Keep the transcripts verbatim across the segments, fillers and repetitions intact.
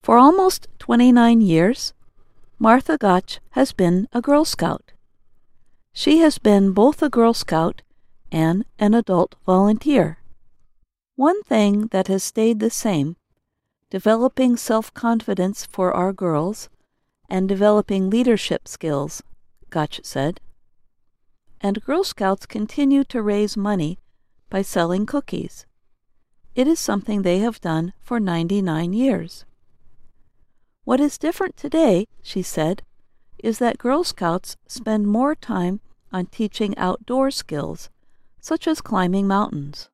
For almost twenty-nine years, Martha Gotch has been a Girl Scout. She has been both a Girl Scout and an adult volunteer. One thing that has stayed the same, developing self-confidence for our girls and developing leadership skills, Gotch said. And Girl Scouts continue to raise money by selling cookies. It is something they have done for ninety-nine years. What is different today, she said, is that Girl Scouts spend more time on teaching outdoor skills, such as climbing mountains.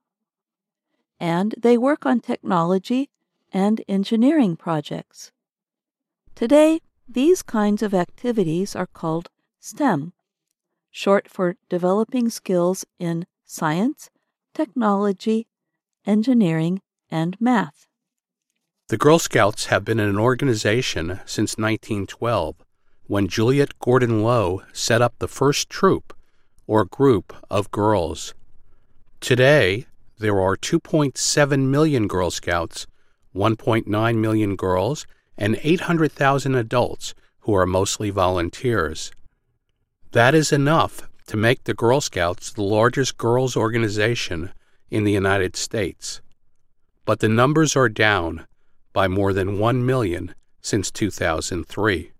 And they work on technology and engineering projects. Today, these kinds of activities are called STEM, short for developing skills in science, technology, engineering, and math. The Girl Scouts have been an organization since nineteen twelve, when Juliet Gordon Low set up the first troop, or group, of girls. Today, there are two point seven million Girl Scouts, one point nine million girls, and eight hundred thousand adults who are mostly volunteers. That is enough to make the Girl Scouts the largest girls' organization in the United States. But the numbers are down by more than one million since two thousand three.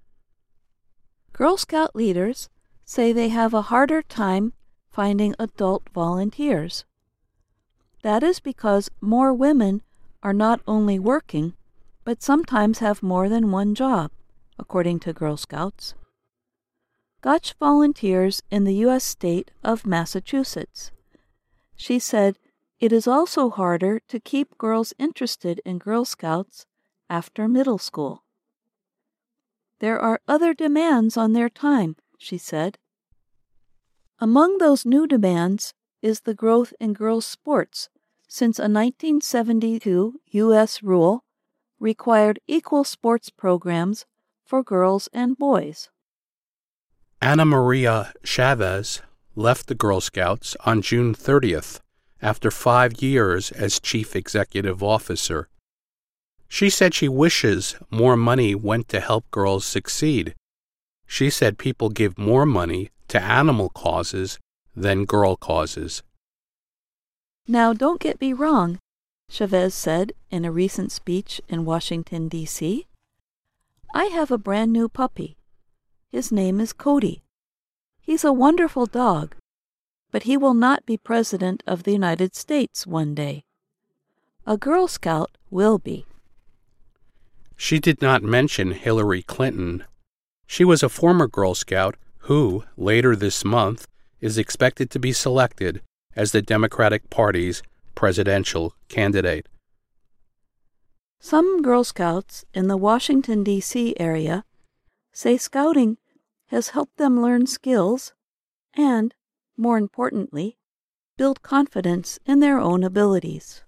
Girl Scout leaders say they have a harder time finding adult volunteers. That is because more women are not only working, but sometimes have more than one job, according to Girl Scouts. Gotch volunteers in the U S state of Massachusetts. She said, it is also harder to keep girls interested in Girl Scouts after middle school. There are other demands on their time, she said. Among those new demands is the growth in girls' sports, since a nineteen seventy-two U S rule required equal sports programs for girls and boys. Ana Maria Chavez left the Girl Scouts on June thirtieth after five years as chief executive officer. She said she wishes more money went to help girls succeed. She said people give more money to animal causes than girl causes. Now, don't get me wrong, Chavez said in a recent speech in Washington, D C I have a brand new puppy. His name is Cody. He's a wonderful dog, but he will not be President of the United States one day. A Girl Scout will be. She did not mention Hillary Clinton. She was a former Girl Scout who, later this month, is expected to be selected as the Democratic Party's presidential candidate. Some Girl Scouts in the Washington, D C area say scouting has helped them learn skills and, more importantly, build confidence in their own abilities.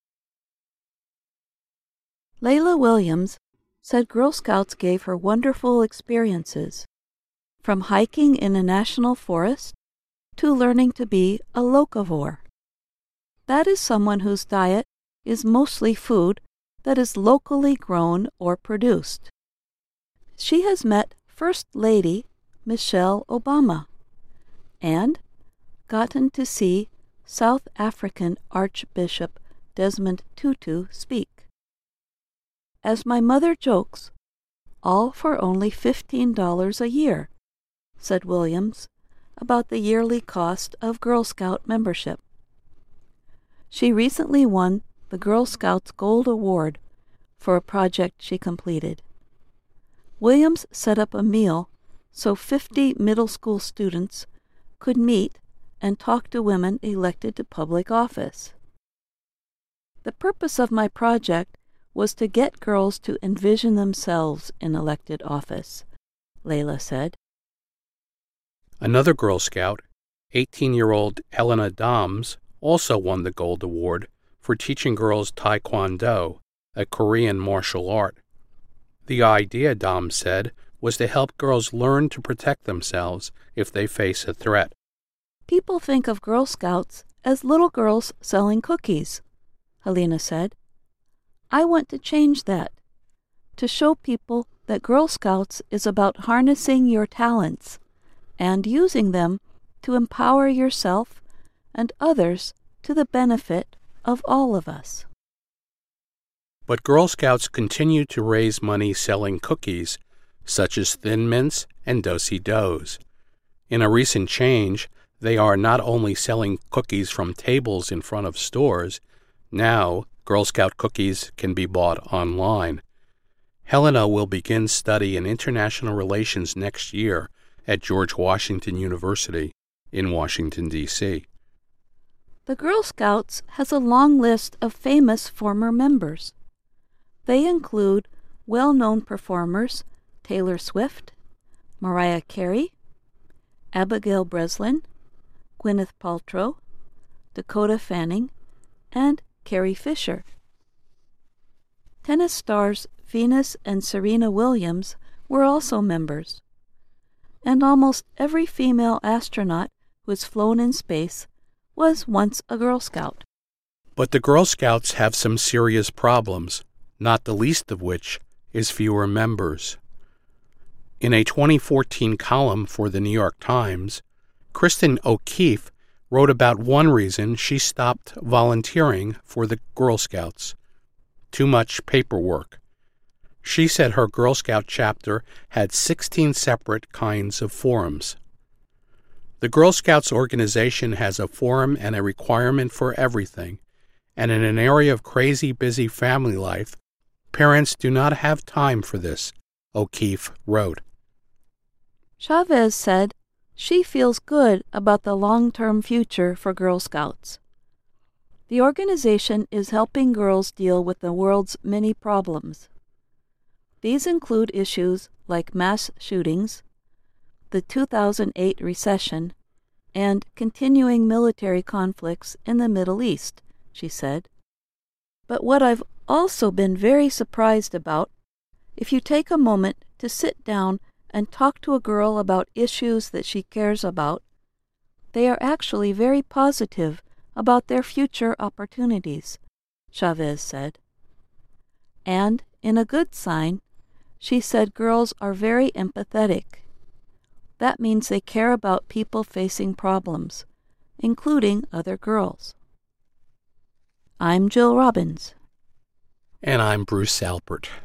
Layla Williams said Girl Scouts gave her wonderful experiences, from hiking in a national forest to learning to be a locavore. That is someone whose diet is mostly food that is locally grown or produced. She has met First Lady Michelle Obama and gotten to see South African Archbishop Desmond Tutu speak. As my mother jokes, all for only fifteen dollars a year, said Williams about the yearly cost of Girl Scout membership. She recently won the Girl Scouts Gold Award for a project she completed. Williams set up a meal so fifty middle school students could meet and talk to women elected to public office. The purpose of my project was to get girls to envision themselves in elected office, Layla said. Another Girl Scout, eighteen-year-old Elena Doms, also won the Gold Award for teaching girls Taekwondo, a Korean martial art. The idea, Doms said, was to help girls learn to protect themselves if they face a threat. People think of Girl Scouts as little girls selling cookies, Helena said. I want to change that. to show people that Girl Scouts is about harnessing your talents and using them to empower yourself and others to the benefit of all of us. But Girl Scouts continue to raise money selling cookies, such as Thin Mints and Do-si-dos. In a recent change, they are not only selling cookies from tables in front of stores. Now, Girl Scout cookies can be bought online. Helena will begin study in international relations next year at George Washington University in Washington, D C The Girl Scouts has a long list of famous former members. They include well-known performers Taylor Swift, Mariah Carey, Abigail Breslin, Gwyneth Paltrow, Dakota Fanning, and Carrie Fisher. Tennis stars Venus and Serena Williams were also members. And almost every female astronaut who has flown in space was once a Girl Scout. But the Girl Scouts have some serious problems, not the least of which is fewer members. In a twenty fourteen column for the New York Times, Kristen O'Keefe wrote about one reason she stopped volunteering for the Girl Scouts: too much paperwork. She said her Girl Scout chapter had sixteen separate kinds of forms. The Girl Scouts organization has a form and a requirement for everything, and in an area of crazy busy family life, parents do not have time for this, O'Keefe wrote. Chavez said she feels good about the long-term future for Girl Scouts. The organization is helping girls deal with the world's many problems. These include issues like mass shootings, the two thousand eight recession, and continuing military conflicts in the Middle East, she said. But what I've also been very surprised about, if you take a moment to sit down and talk to a girl about issues that she cares about, they are actually very positive about their future opportunities, Chavez said. And, in a good sign, she said girls are very empathetic. That means they care about people facing problems, including other girls. I'm Jill Robbins. And I'm Bruce Alpert.